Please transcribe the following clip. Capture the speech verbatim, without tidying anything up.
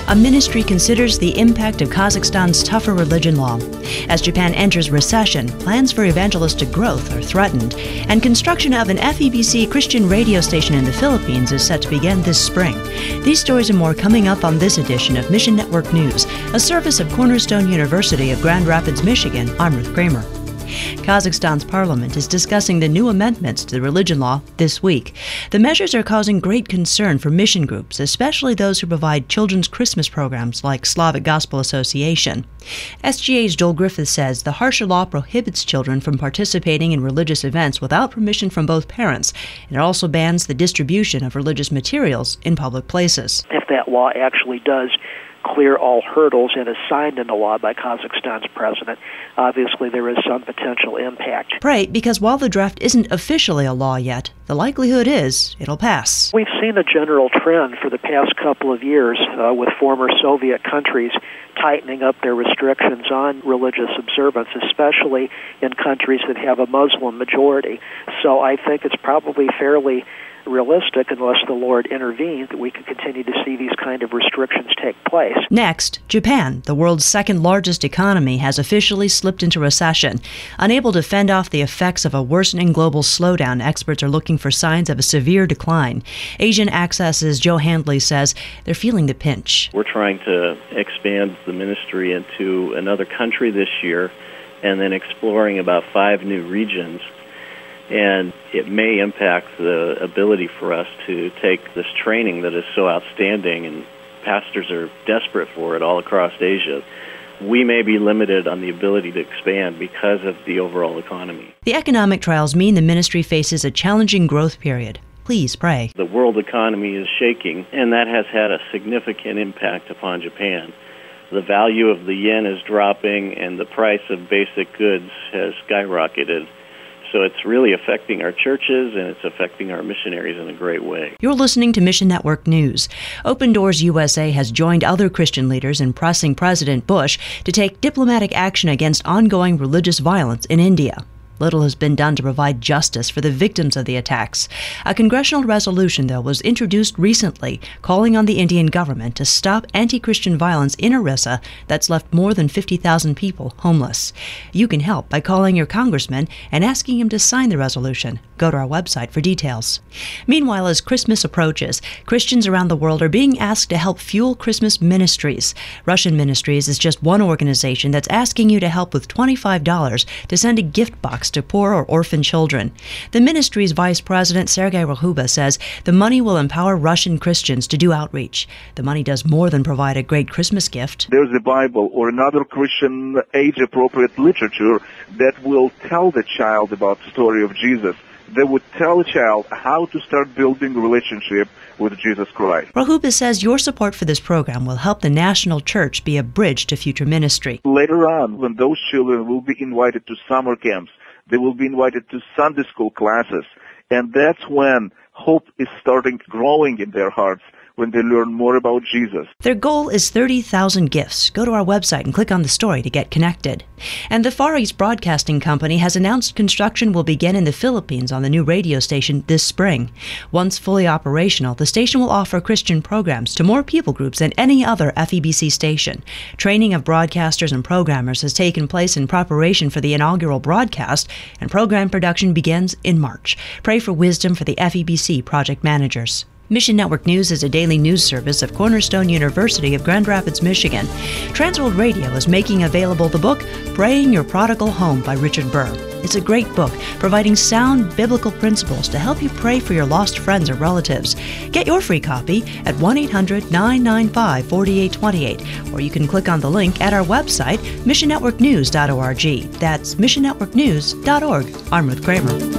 a ministry considers the impact of Kazakhstan's tougher religion law. As Japan enters recession, plans for evangelistic growth are threatened, and construction of an F E B C Christian radio station in the Philippines is set to begin this spring. These stories and more coming up on this edition of Mission Network News, a service of Cornerstone University of Grand Rapids, Michigan. I'm Ruth Kramer. Kazakhstan's parliament is discussing the new amendments to the religion law this week. The measures are causing great concern for mission groups, especially those who provide children's Christmas programs like Slavic Gospel Association. S G A's Joel Griffith says the harsher law prohibits children from participating in religious events without permission from both parents, and it also bans the distribution of religious materials in public places. If that law actually does clear all hurdles and is signed into law by Kazakhstan's president, obviously there is some potential impact. Pray, because while the draft isn't officially a law yet, the likelihood is it'll pass. We've seen a general trend for the past couple of years uh, with former Soviet countries tightening up their restrictions on religious observance, especially in countries that have a Muslim majority. So I think it's probably fairly realistic, unless the Lord intervenes, that we can continue to see these kind of restrictions take place. Next, Japan, the world's second largest economy, has officially slipped into recession. Unable to fend off the effects of a worsening global slowdown, experts are looking for signs of a severe decline. Asian Access's Joe Handley says they're feeling the pinch. We're trying to expand the ministry into another country this year and then exploring about five new regions. And it may impact the ability for us to take this training that is so outstanding, and pastors are desperate for it all across Asia. We may be limited on the ability to expand because of the overall economy. The economic trials mean the ministry faces a challenging growth period. Please pray. The world economy is shaking, and that has had a significant impact upon Japan. The value of the yen is dropping, and the price of basic goods has skyrocketed. So it's really affecting our churches, and it's affecting our missionaries in a great way. You're listening to Mission Network News. Open Doors U S A has joined other Christian leaders in pressing President Bush to take diplomatic action against ongoing religious violence in India. Little has been done to provide justice for the victims of the attacks. A congressional resolution, though, was introduced recently calling on the Indian government to stop anti-Christian violence in Orissa that's left more than fifty thousand people homeless. You can help by calling your congressman and asking him to sign the resolution. Go to our website for details. Meanwhile, as Christmas approaches, Christians around the world are being asked to help fuel Christmas ministries. Russian Ministries is just one organization that's asking you to help with twenty-five dollars to send a gift box to poor or orphan children. The ministry's vice president, Sergei Rahuba, says the money will empower Russian Christians to do outreach. The money does more than provide a great Christmas gift. There's a Bible or another Christian age-appropriate literature that will tell the child about the story of Jesus. They would tell a child how to start building a relationship with Jesus Christ. Rahuba says your support for this program will help the national church be a bridge to future ministry. Later on, when those children will be invited to summer camps, they will be invited to Sunday school classes, and that's when hope is starting growing in their hearts, when they learn more about Jesus. Their goal is thirty thousand gifts. Go to our website and click on the story to get connected. And the Far East Broadcasting Company has announced construction will begin in the Philippines on the new radio station this spring. Once fully operational, the station will offer Christian programs to more people groups than any other F E B C station. Training of broadcasters and programmers has taken place in preparation for the inaugural broadcast, and program production begins in March. Pray for wisdom for the F E B C project managers. Mission Network News is a daily news service of Cornerstone University of Grand Rapids, Michigan. Transworld Radio is making available the book Praying Your Prodigal Home by Richard Burr. It's a great book providing sound biblical principles to help you pray for your lost friends or relatives. Get your free copy at one eight hundred nine nine five four eight two eight, or you can click on the link at our website, mission network news dot org. That's mission network news dot org. I'm Ruth Kramer.